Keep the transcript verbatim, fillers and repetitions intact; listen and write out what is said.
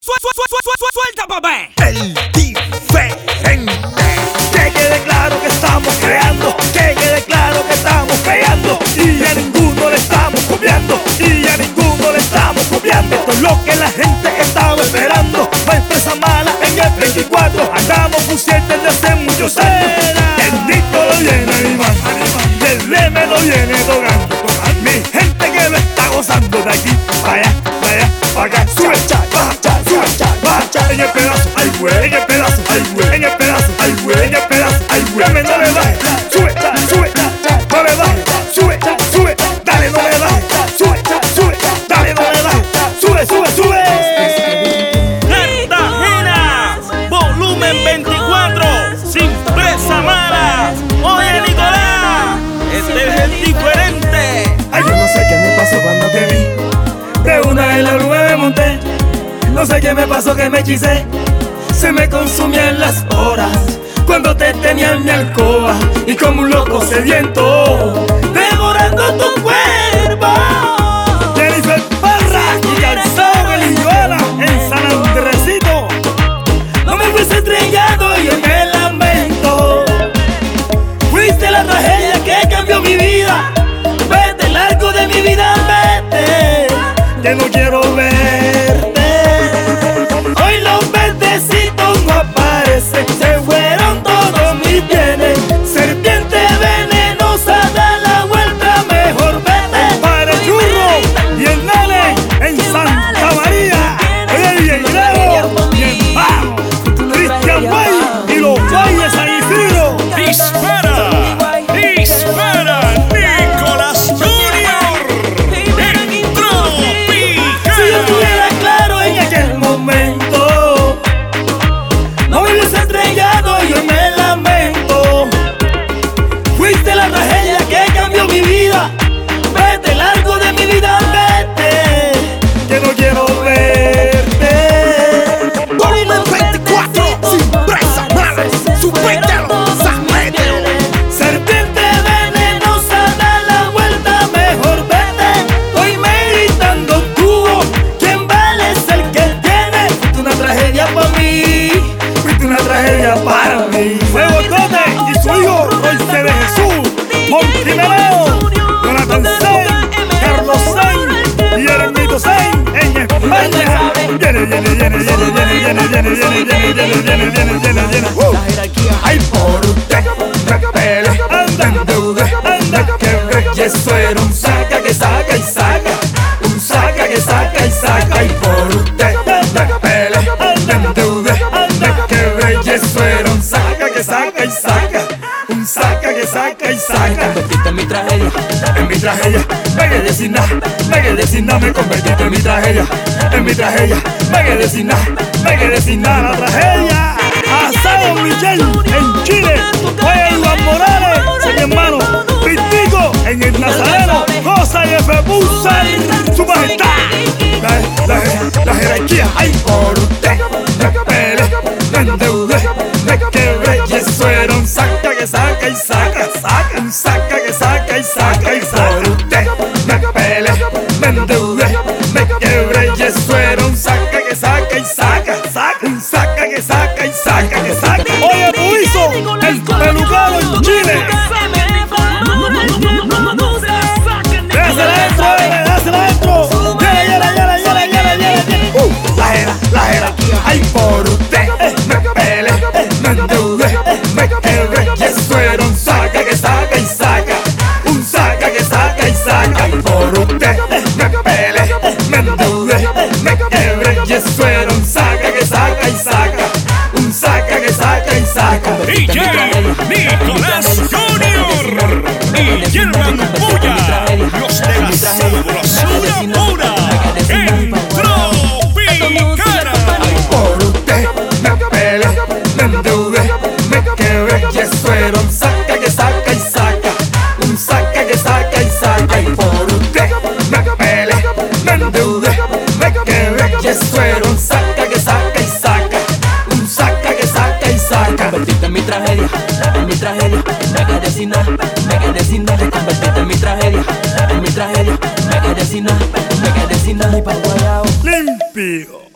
Suelta, papá. El diferente. Que quede claro que estamos creando, que quede claro que estamos pegando, y a ninguno le estamos copiando, y a ninguno le estamos copiando. Esto es lo que la gente estaba esperando. La empresa mala en el veinticuatro. Andamos conscientes de hace muchos años. El disco lo viene animando, y el leme lo viene tocando. Mi gente que lo está gozando, de aquí para allá, para allá, para acá. Sube, baja, sube, baja. En el pedazo, ay güey, en el pedazo, ay güey, en el pedazo, ay güey, en el pedazo, ay güey. Dame, no le bajes, sube, sube, no le bajes, sube, sube, dale, no le bajes, sube, sube, dale, no le bajes, sube, sube, sube. Cartagena, volumen veinticuatro, sin presa mala. Oye, Nicolás, este es el diferente. Ay, yo no sé qué me pasó cuando te vi, de una en la nube me monté. No sé qué me pasó que me hechicé, se me consumían las horas cuando te tenía en mi alcoba, y como un loco sediento, devorando tu cuerpo. Jennifer Parra y Calzado Belilluela en San Andresito. No me fuiste estrellado y hoy me lamento. Fuiste la tragedia que cambió mi vida. Vete largo de mi vida, vete, que no quiero verte. Hoy los verdecitos no aparecen, se fueron todos mis bienes. Serpiente venenosa, da la vuelta, mejor vete. Para el churro y el nene en Santa María. Oye, y el Grego y el Pau, Cristian Bay y los Valles San Isidro. Dispara, dispara, Nicolás Junior. Entró Picana. Si yo estuviera claro en aquel momento, no me hubiese estrellado y hoy me lamento. Fuiste la tragedia que cambió mi vida. Vete largo de mi vida, vete, que no quiero verte. Volumen veinticuatro, sin presa mala. Supéralo, samételo. Serpiente venenosa, da la vuelta, mejor vete. Estoy meditando tubo, ¿quién vale es el que tiene? Fuiste una tragedia para mí, fuiste una tragedia para mí. Fuego Tote y su hijo Royce de Jesús, Monty Meleo, Jonathan Sain, Carlos Sain y Ernesto Sain en España. Viene, viene, viene, viene, viene, viene, viene, viene, viene, viene, viene, viene, viene. Uh. Ay, por usted me pele, anda en deuda, anda que ve, y eso era un saca que saca y saca, un saca que saca y saca. Ay, por usted me pele, anda en deuda, anda que ve, y eso era un saca que saca y saca, un saca que saca y saca. Convertiste en mi tragedia, En mi tragedia, me quedé sin nada, me quedé sin nada, me convertiste en mi tragedia, en mi tragedia, me quedé sin nada, me quedé sin nada, la tragedia. Asado Michel en Chile, oye Iván Morales, soy mi hermano, Pitico en el Nazareno, Cosa y F. Busa, su majestad, la, la, la jerarquía. Ay, por usted me pele, me endeudé, me quebré, y eso era un saca que saca y saca, saca, un saca que saca y saca. Y por usted me pele, me endeudé, me quebré, y eso era un saca que saca y saca, saca, un saca que saca y saca, que saca. Oye, Puizo, el pelucado en Chile. Dásela adentro, bebé, dásela adentro. Llena, llena, llena, llena, llena, llena, llena. Uh, la jera, la jera. Ay, por usted me pele, me endeudé, me quebré, y eso era un saca que saca y saca, un saca que saca y saca. Ay, por usted me pele, me endeudé, me quebré, y eso era un saca que saca y saca, un saca que saca y saca. D J Nicolás Junior y Germán Bulla, los de la sabrosura pura. Entró Picana. Por usted me pele, me endeudé, me quebré, y eso era un saca que saca y saca, un saca que saca y saca. Y por usted me pele, me endeudé, me quebré, y eso era un saca que saca y saca, un saca que saca y saca. convertiste en mi tragedia, en mi tragedia, me quedé sin nada, me quedé sin nada. Te convertiste en mi tragedia, en mi tragedia, me quedé sin nada, me quedé sin nada. Y pa' guayao Limpio.